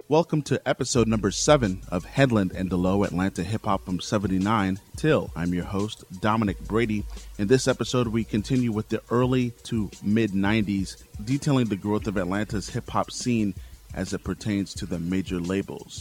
Welcome to episode number 7 of Headland and DeLoe, Atlanta Hip Hop from 79 till. I'm your host, Dominic Brady. In this episode, we continue with the early to mid 90s, detailing the growth of Atlanta's hip hop scene as it pertains to the major labels.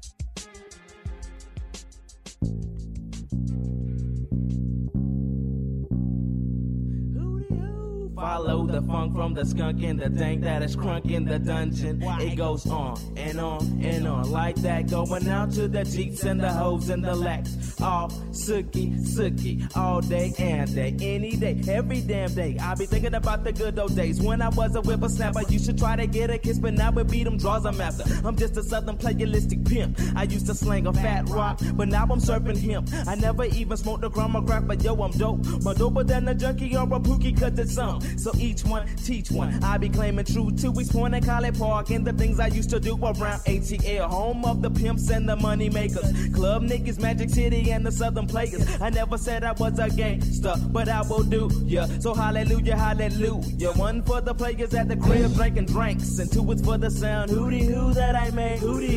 Follow the funk from the skunk and the dank that is crunk in the dungeon. It goes on and on and on like that. Going out to the Jeeps and the hoes and the Lex. All sookie, all day and day. Any day, every damn day. I be thinking about the good old days when I was a whippersnapper. You should try to get a kiss, but now we beat them draws I'm after. I'm just a southern playalistic pimp. I used to slang a fat rock, but now I'm surfing hemp. I never even smoked a gram of crack, but yo, I'm dope. More doper than a junkie or a pookie, cause it's some. So each one, teach one. I be claiming true to East Point and College Park and the things I used to do around ATL, home of the pimps and the money makers. Club niggas, Magic City and the Southern players. I never said I was a gangster, but I will do, yeah. So hallelujah, hallelujah. One for the players at the crib drinking drinks, and two is for the sound hootie hoo that I made. Hootie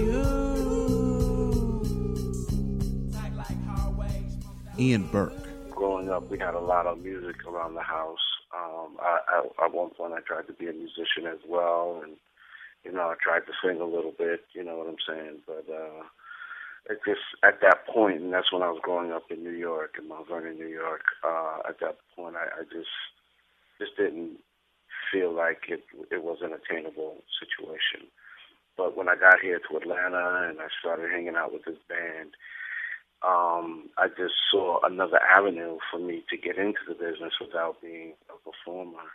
hoo. Ian Burke. Growing up, we had a lot of music around the house. At one point, I tried to be a musician as well, and I tried to sing a little bit. You know what I'm saying? But it just at that point, and that's when I was growing up in New York, in Mount Vernon, New York. At that point, I just didn't feel like it was an attainable situation. But when I got here to Atlanta and I started hanging out with this band, I just saw another avenue for me to get into the business without being a performer.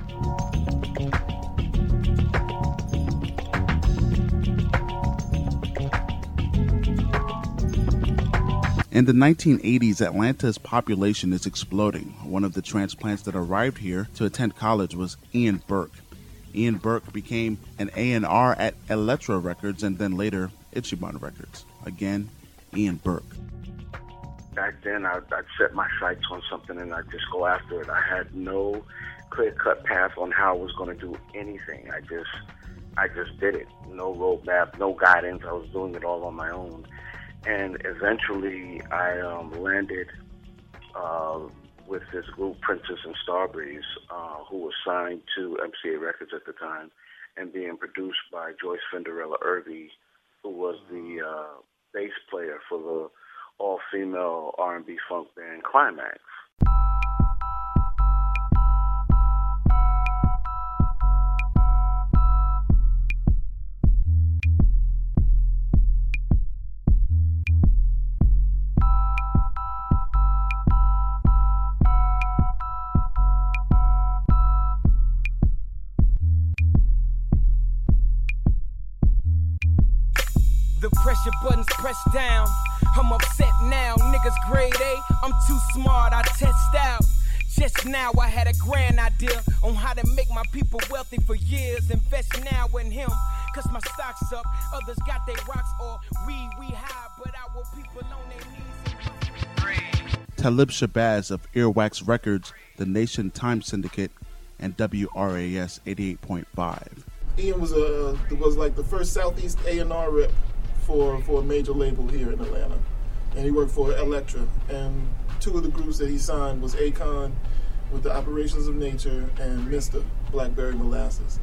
In the 1980s, Atlanta's population is exploding. One of the transplants that arrived here to attend college was Ian Burke. Ian Burke became an A&R at Elektra Records and then later Ichiban Records. Again, Ian Burke. Back then, I'd set my sights on something and I'd just go after it. I had no clear-cut path on how I was going to do anything. I just did it. No roadmap, no guidance. I was doing it all on my own. And eventually, I landed with this group, Princess and Starbreeze, who was signed to MCA Records at the time and being produced by Joyce Cinderella Irby, who was the bass player for the all-female R&B funk band Climax. The pressure buttons pressed down. I'm upset now, niggas grade A. I'm too smart, I test out. Just now I had a grand idea on how to make my people wealthy for years. Invest now in him, cause my stock's up. Others got their rocks or we high, but our people on their knees. Talib Shabazz of Earwax Records, the Nation Time Syndicate, and WRAS 88.5. Ian was like the first Southeast A&R rep for a major label here in Atlanta, and he worked for Elektra. And two of the groups that he signed was Akon with the Operations of Nature and Mr. Blackberry Molasses.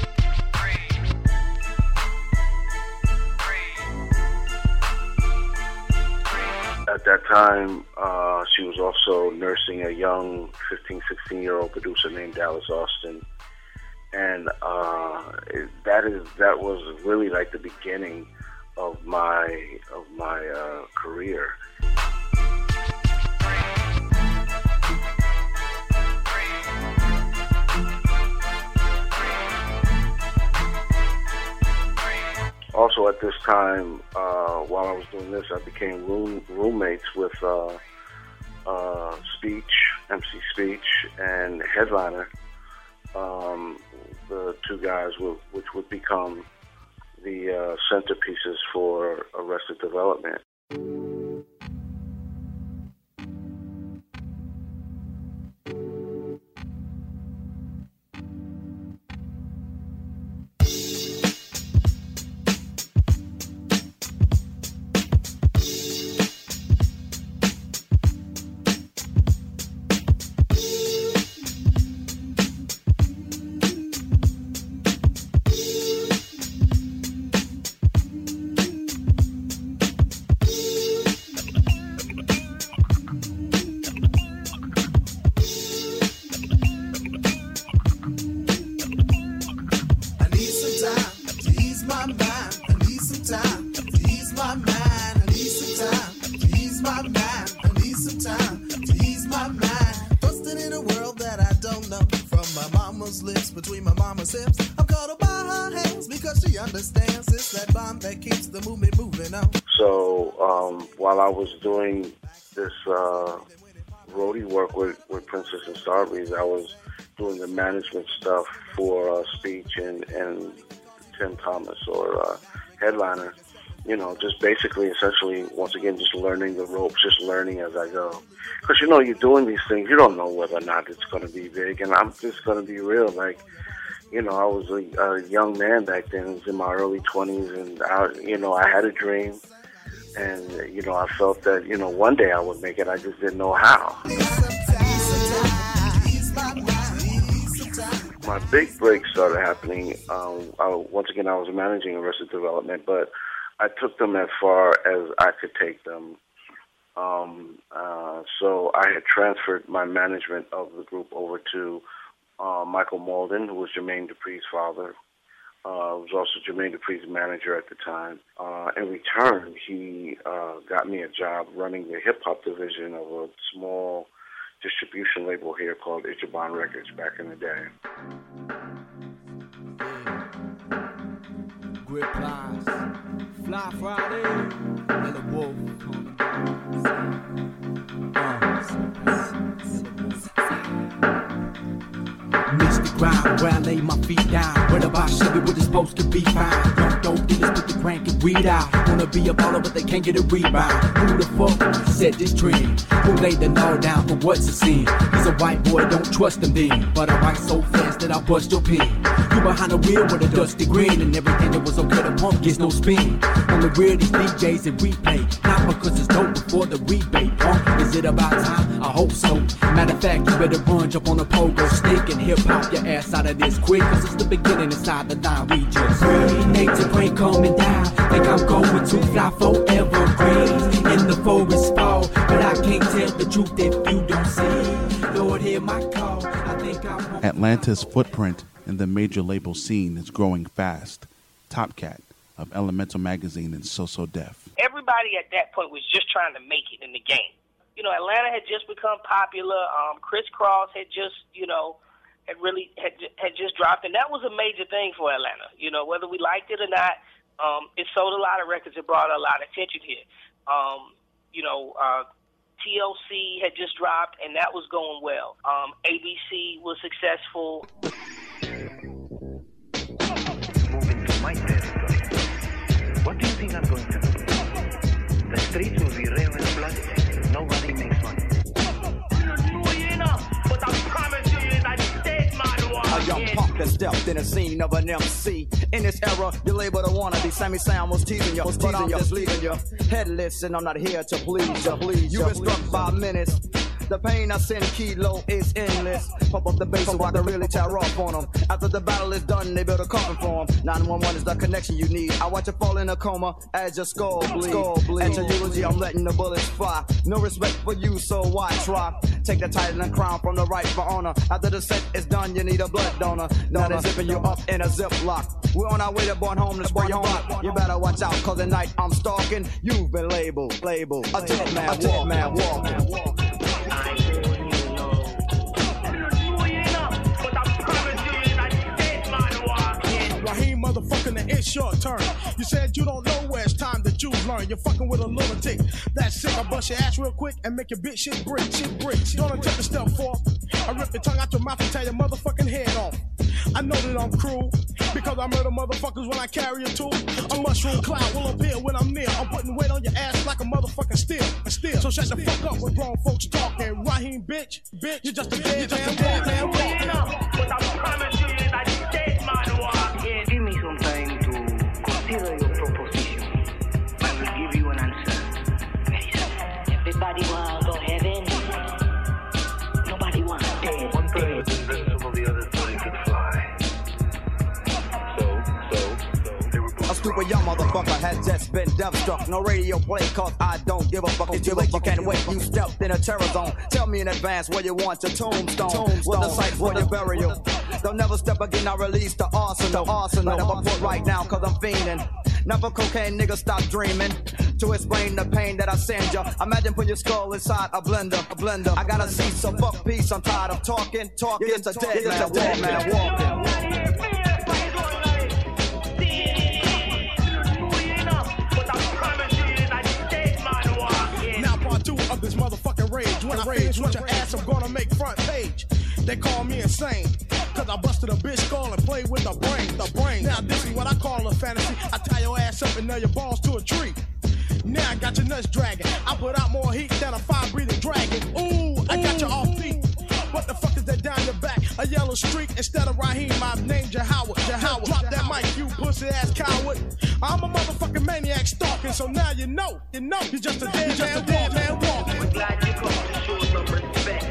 At that time, she was also nursing a young 15, 16-year-old producer named Dallas Austin, and that was really like the beginning of my career. Also at this time, while I was doing this, I became roommates with Speech, MC Speech, and Headliner, the two guys which would become the centerpieces for Arrested Development. slips between my mama's hips. I'm caught up by her hands because she understands it's that bond that keeps the movement moving on. So while I was doing this roadie work with Princess and Starbreeze, I was doing the management stuff for Speech and Tim Thomas or Headliner. You know, just basically, essentially, once again, just learning the ropes, just learning as I go. Because, you know, you're doing these things, you don't know whether or not it's going to be big. And I'm just going to be real. Like, you know, I was a young man back then. I was in my early 20s. And, I had a dream. And, you know, I felt that, you know, one day I would make it. I just didn't know how. My big break started happening. Once again, I was managing Arrested Development, but I took them as far as I could take them. So I had transferred my management of the group over to Michael Malden, who was Jermaine Dupri's father. Was also Jermaine Dupri's manager at the time. In return, he got me a job running the hip-hop division of a small distribution label here called Ichiban Records back in the day. Grip lines, Fly Friday, and the wolf. Missed the ground where I lay my feet down. What about Chevy with the spokes could be found? Don't dealers put the crank and weed out. Wanna be a baller but they can't get a rebound. Who the fuck set this trend? Who laid the law down for what's a sin? He's a white boy, don't trust him then. But I write so fast that I bust your pen. You behind the wheel with a dusty grin, and everything that was okay to pump gets no spin. On the real, these DJs that replay, not because it's dope before the rebate. Is it about time? I hope so. Matter of fact, you better run, jump on a pogo stick and hip-hop your ass out of this quick, cause it's the beginning inside the line. We just hate to break coming down. Think I'm going to fly forever greens in the forest fall, but I can't tell the truth if you don't see. Lord, hear my call. I think I'm Atlanta's footprint in the major label scene is growing fast. Top Cat of Elemental Magazine and So Def. Everybody at that point was just trying to make it in the game. You know, Atlanta had just become popular. Criss Cross had just, had just dropped, and that was a major thing for Atlanta. You know, whether we liked it or not, it sold a lot of records. It brought a lot of attention here. TLC had just dropped, and that was going well. ABC was successful. Moving to my territory. What do you think I'm going to do? The streets will be red and bloody. Nobody makes money. But I promise you, United States, man. A young punk that stepped in the scene of an MC. In this era, you label the wannabe. Sammy Sam was teasing you, but I'm just leaving you headless, and I'm not here to please you. You've been struck by minutes. The pain I send kilo is endless. Pump up the bass so I can really tear off on them. After the battle is done, they build a coffin for them. 911 is the connection you need. I watch you fall in a coma as your skull bleed. At your eulogy, I'm letting the bullets fly. No respect for you, so why try? Take the title and crown from the rightful owner. After the set is done, you need a blood donor. Now they're zipping you up in a ziplock. We're on our way to Born Home to spray your home. You better watch out, cause at night I'm stalking. You've been labeled. A dead man walking. Motherfucking, it's your turn. You said you don't know where it's time that you learn. You're fucking with a lunatic. That's sick. I bust your ass real quick and make your bitch shit break. Don't take a step forth. I rip your tongue out your mouth and tear your motherfucking head off. I know that I'm cruel because I murder motherfuckers when I carry a tool. A mushroom cloud will appear when I'm near. I'm putting weight on your ass like a motherfucking steel. So shut the fuck up when grown folks talking. Raheem, bitch, you're just a dead man walking. But I promise you, United States, man, walking. Give me some time to consider your proposition. I will give you an answer. Everybody wanna go heaven. Nobody wants dead. One bird is invincible, the other bird can fly. A stupid young motherfucker has just been death-struck. No radio play, cause I don't give a fuck. It's too late, you can't wait. You stepped in a terror zone. Tell me in advance where you want your tombstone. With the site for your burial. They'll never step again, I release the arsenal. Right up a port right now, cause I'm fiending. Never cocaine, nigga, stop dreaming. To explain the pain that I send you. Imagine putting your skull inside a blender. I gotta see some fuck peace, I'm tired of talking. You're just a dead man walking. This motherfucking rage. When I rage with your ass, I'm gonna make front page. They call me insane, cause I busted a bitch skull and played with the brain. Now this is what I call a fantasy. I tie your ass up and nail your balls to a tree. Now I got your nuts dragging. I put out more heat than a fire-breathing dragon. Ooh, I got you off feet. What the fuck is that down your back? A yellow streak instead of Raheem. I've named you Howard. Drop that mic, you pussy-ass coward. I'm a motherfucking maniac stalking, so now you know. You're just a dead man walking. We're glad you come to show some respect.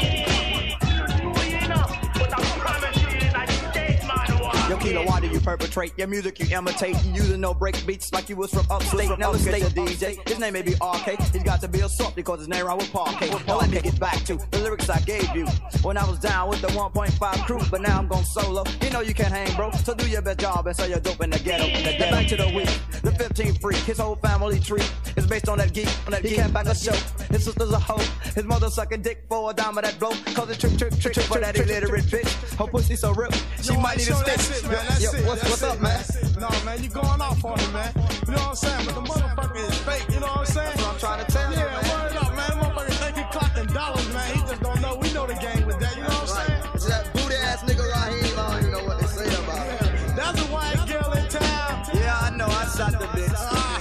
Yo, Kilo, why do you perpetrate? Your music you imitate. You using no break beats like you was from upstate. Now let's get the DJ. His name may be RK. He's got to be a salt because his name rhyme with Parquet. Now let me get back to the lyrics I gave you when I was down with the 1.5 crew. But now I'm going solo. You know you can't hang, bro. So do your best job and sell your dope in the ghetto. Get back to the week. The 15th freak. His whole family tree is based on that geek. He can't back a show. His sister's a hoe. His mother sucking dick for a dime of that blow. Cause it trick for that illiterate bitch. Her pussy so ripped. She might need a stitch. What's up, man? No, man, you going off on it, man. You know what I'm saying? But the motherfucker is fake, you know what I'm saying? That's what I'm trying to tell you, man. Word up, man. The motherfucker think he clocking dollars, man. He just don't know. We know the game with that, you know what I'm saying? It's that booty-ass nigga Raheem. I don't even know what they say about it. That's a white girl in town. Yeah, I know. I shot the bitch.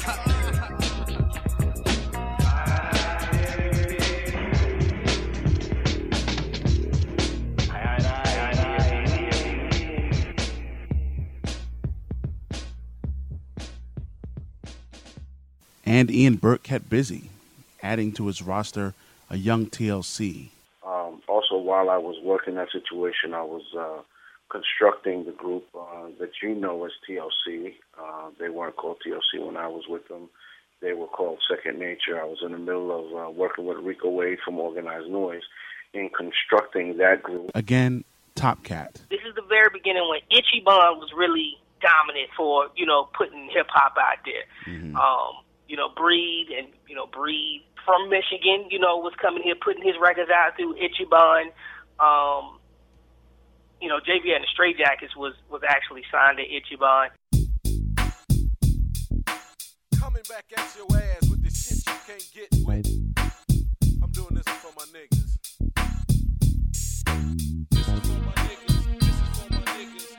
And Ian Burke kept busy, adding to his roster a young TLC. Also, while I was working that situation, I was constructing the group that you know as TLC. They weren't called TLC when I was with them. They were called Second Nature. I was in the middle of working with Rico Wade from Organized Noise in constructing that group. Again, Top Cat. This is the very beginning when Ichiban was really dominant for, putting hip-hop out there. Mm-hmm. Breed from Michigan, was coming here, putting his records out through Ichiban. JV and the Stray Jackets was actually signed to Ichiban. Coming back at your ass with the shit you can't get with. I'm doing this for my niggas. This is for my niggas. This is for my niggas.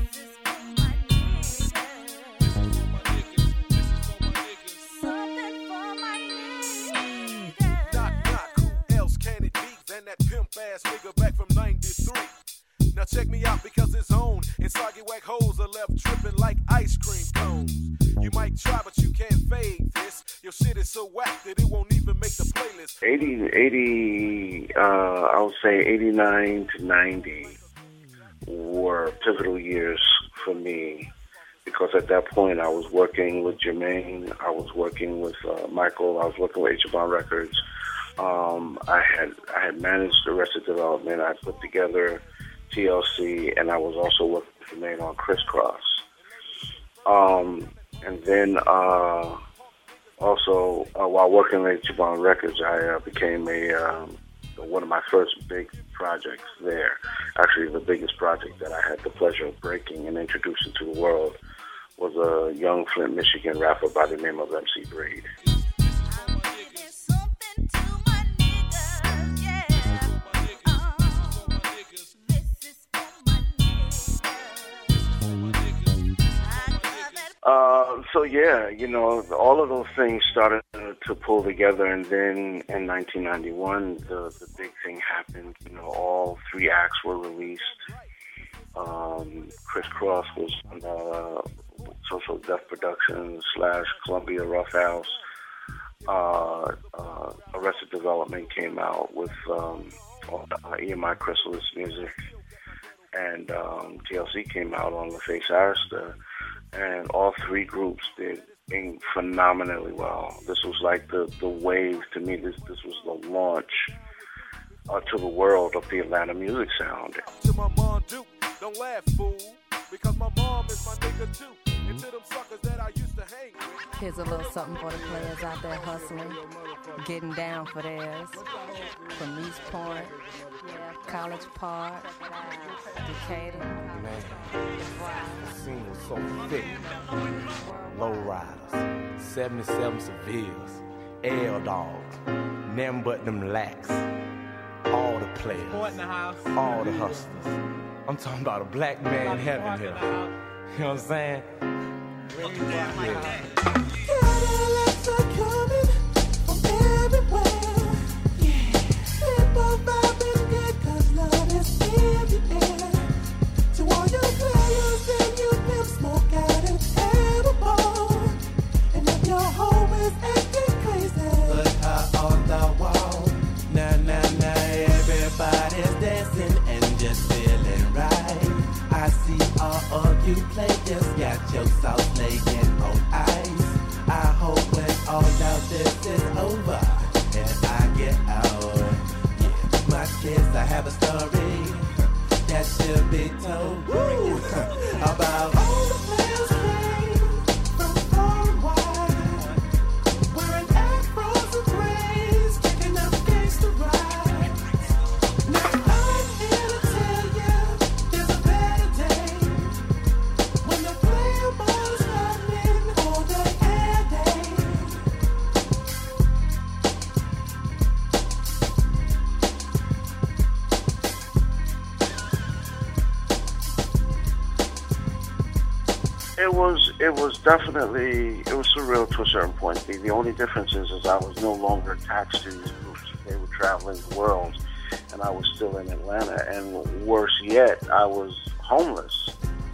That pimp ass nigga back from 93. Now check me out because his own and soggy whack hoes are left tripping like ice cream cones. You might try but you can't fade this. Your shit is so whack that it won't even make the playlist. 80 I would say 89 to 90 were pivotal years for me because at that point I was working with Jermaine, I was working with Michael, I was working with Ichiban Records. I had managed Arrested Development. I put together TLC, and I was also working with Jermaine on Crisscross. And then also while working at Ichiban Records, I became one of my first big projects there. Actually, the biggest project that I had the pleasure of breaking and introducing to the world was a young Flint, Michigan rapper by the name of MC Breed. All of those things started to pull together, and then in 1991, the big thing happened. All three acts were released. Crisscross was on Social Death Productions / Columbia Rough House. Arrested Development came out with EMI Chrysalis music, and TLC came out on LaFace Arista. And all three groups did phenomenally well. This was like the wave to me. This was the launch to the world of the Atlanta music sound. To my mom, Duke, Don't laugh, fool, because my mom is my nigga too. And to them suckers that I used to hang with. Here's a little something for the players out there hustling, getting down for theirs. From East Point, College Park, Decatur. Man, the scene was so thick. Low riders, 77 Sevilles, L dogs, nothing but them lax. All the players, all the hustlers. I'm talking about a black man in heaven here. You know what I'm saying? Yeah. Cadillacs are coming from everywhere. People vibing good 'cause love is in the air. To all you players and you pimp, smoke out and edible. And if your home is acting crazy, put her on the wall. Now, everybody's dancing and just feeling right. I see all of you players got your sauce laying on ice. I hope when all of this is over and I get out, my kids, I have a story that should be told. About all the players came from far and wide, wearing afros and braids, kicking up gangsta rides. Now I'm here to tell you, there's a better day when the player ball is happening all day and day. It was definitely, it was surreal to a certain point. The only difference is I was no longer attached to these groups. They were traveling the world, and I was still in Atlanta. And worse yet, I was homeless.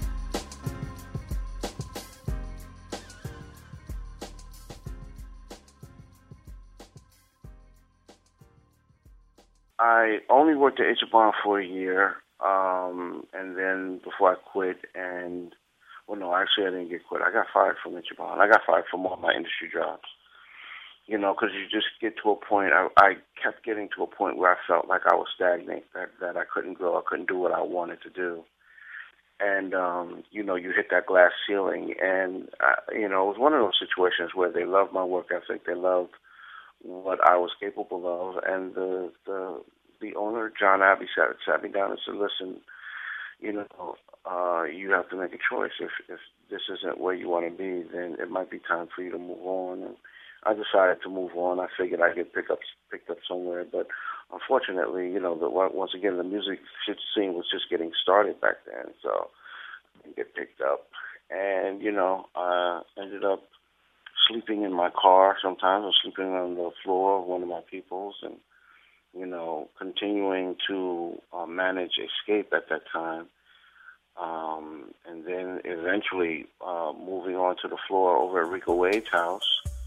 I only worked at Ichiban for a year, and then before I quit, and well, no, actually I didn't get quit. I got fired from Ichiban. I got fired from all my industry jobs. You know, because you just get to a point, I kept getting to a point where I felt like I was stagnant, that I couldn't grow, I couldn't do what I wanted to do. And, you know, you hit that glass ceiling, and, you know, it was one of those situations where they loved my work ethic, they loved what I was capable of, and the owner, John Abbey, sat me down and said, listen, you know, you have to make a choice. If this isn't where you want to be, then it might be time for you to move on. And I decided to move on. I figured I'd get picked up somewhere, but unfortunately, you know, once again, the music scene was just getting started back then, so I didn't get picked up. And, you know, I ended up sleeping in my car sometimes, or sleeping on the floor of one of my people's, and, you know, continuing to manage Escape at that time. And then eventually moving on to the floor over at Rico Wade's house.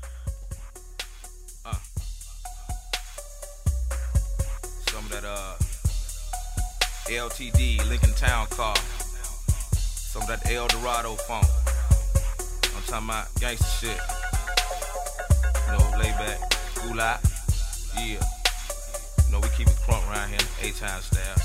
Some of that LTD Lincoln Town car. Some of that El Dorado funk. I'm talking about gangster shit. You know, lay back, cool out. Yeah. You know, we keep it crunk around here, 8-time style.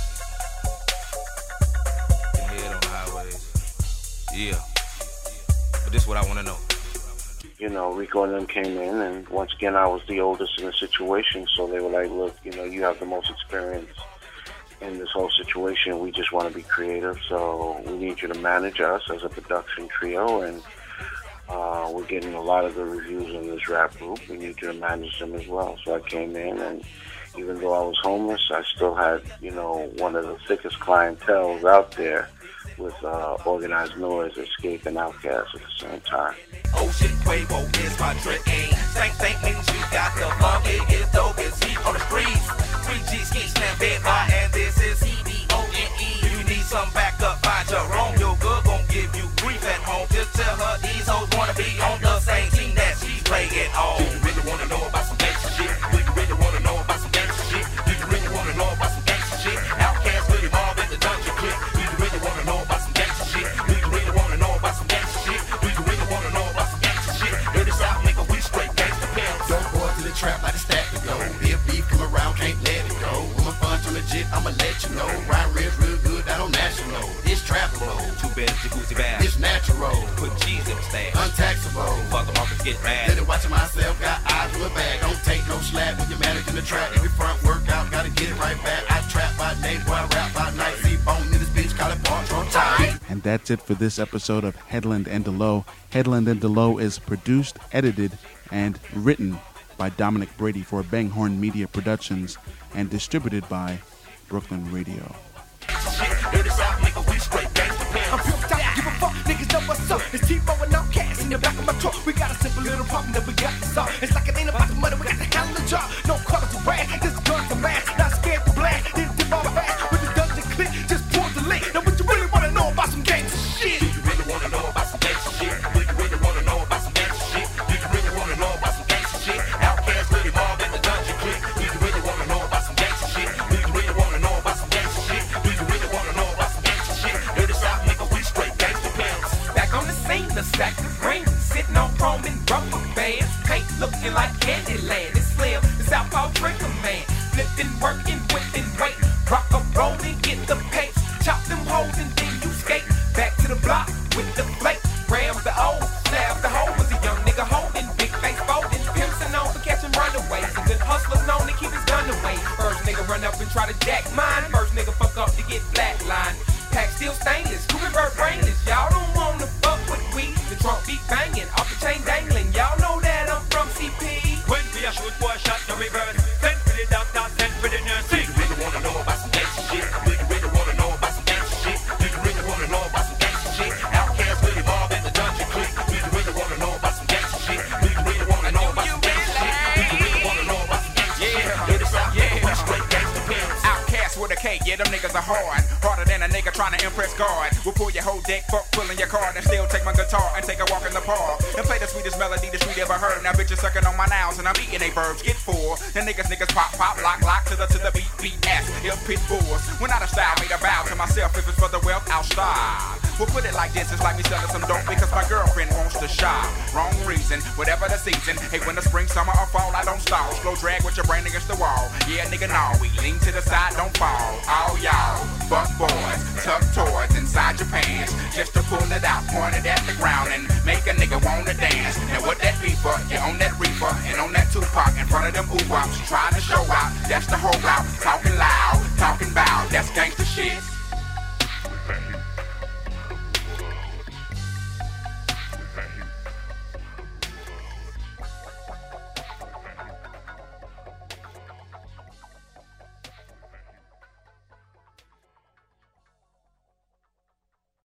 Head on the highways. Yeah. But this is what I want to know. You know, Rico and them came in, and once again, I was the oldest in the situation, so they were like, look, you know, you have the most experience in this whole situation. We just want to be creative, so we need you to manage us as a production trio, and we're getting a lot of good reviews in this rap group. We need you to manage them as well. So I came in, and even though I was homeless, I still had, you know, one of the thickest clienteles out there with Organized Noise, Escape, and Outkast at the same time. Oh shit, Quavo is my trick. Think means you got the funkiest, dopest heat on the streets. 3G ski slam bed by, and this is CBONE. If you need some backup, find your own. Your good gon' give you grief at home. Just tell her these hoes wanna be on the same team that she's playing on. Do you really wanna know about some gangsta shit? Do you really wanna know about some gangsta shit? Do you really wanna know about some gangsta shit? Outkast really involved in the dungeon clip. Do you really wanna know about some gangsta shit? Do you really wanna know about some gangsta shit? Do you really wanna know about some gangsta shit? Hear this out, nigga, we straight gangsta pimps. Don't go to the trap like a stack to go. If beef come around, can't let it go. When my funds are legit, I'ma let you know. Ryan Red's real good, that on national. This bed, jacuzzi bath. It's natural. Put cheese in the stash. Untaxable. Fuck the markets get mad. Let it watching myself, got eyes to a bag. Don't take no slack when you're managing the track. Every front workout, gotta get it right back. I trap by day, boy, I rap by night. See bone in this bitch, call it part on time. And that's it for this episode of Headland and DeLow. Headland and DeLow is produced, edited, and written by Dominic Brady for Banghorn Media Productions and distributed by Brooklyn Radio. I'm pimped out, give a fuck, niggas know what's up. It's T-Bo and Outkast in the back of my truck. We got a simple little problem that we got to solve. It's like it ain't about the money, we got to handle the job. No colors to rag, this gun's to mask. Not scared to blast, this dip all fast. With the dungeon clip, just pull the link. Now what you really wanna know about some gangsta shit? Do you really wanna know about some gangsta shit? Do you really wanna know about some gangsta shit? Do you really wanna know about some gangsta shit? Outkast really more than the dungeon clip. Do you really wanna know about some gangsta shit? Do you really wanna know about some gangsta shit? Do you really wanna know about some gangsta shit? Dirty South nigga, we straight gangsta pimps. Back on the scene, the sack of green, sitting on chrome and rubber bands, paint looking like Candyland. It's Slim, the Southpaw drinker man, flipping, working, whipping, weight, rock a roll and get the pace, chop them holes and then you skate back to the block with the flake. Rams the old, slabs the hoe was a young nigga holding, big face folding, pimps and known for catching runaways, a good hustler known to keep his gun away. First nigga run up and try to jack mine, first nigga fuck up to get flatlined. Pack still stainless, Cooper bird brainless. Y'all don't wanna fuck with we. The trunk beat banging, off the chain dangling. Y'all know that I'm from CP. When we a shoot boy shot, no reverse. Send for the doctor, send for the nurse. Do you really wanna know about some gangsta shit? Do you really wanna know about some gangsta shit? Do you really wanna know about some gangsta shit? Outkast really more than the dungeon click. Do you really wanna know about some gangsta shit? Do you really wanna know about some gangsta shit? Do you really wanna know about some gangsta shit? Dirty South, we straight gangsta pimps. Outkast with a K, yeah, them niggas are hard. Harder than a nigga trying to impress God. We'll pull your whole deck, fuck pulling your card, and still take my guitar and take a walk in the park and play the sweetest melody the street ever heard. Now bitches sucking on my nouns and I'm eating they verbs. Get full. The niggas pop, lock to the beat ass. Ill pit bulls. When out of style, made a vow to myself. If it's for the wealth, I'll starve. We'll put it like this, it's like me selling some dope because my girlfriend wants to shop. Wrong reason, whatever the season. Hey, when the spring, summer, or fall, I don't stall. Slow drag with your brain against the wall. Yeah, nigga, no, we lean to the side, don't fall. All y'all, fuck boys, tuck toys inside your pants. Just to pull it out, point it at the ground and make a nigga wanna dance. And what that be for? You on that reefer and on that Tupac in front of them boo-wops. Trying to show out, that's the whole route. Talking loud, talking bout, that's gangsta shit.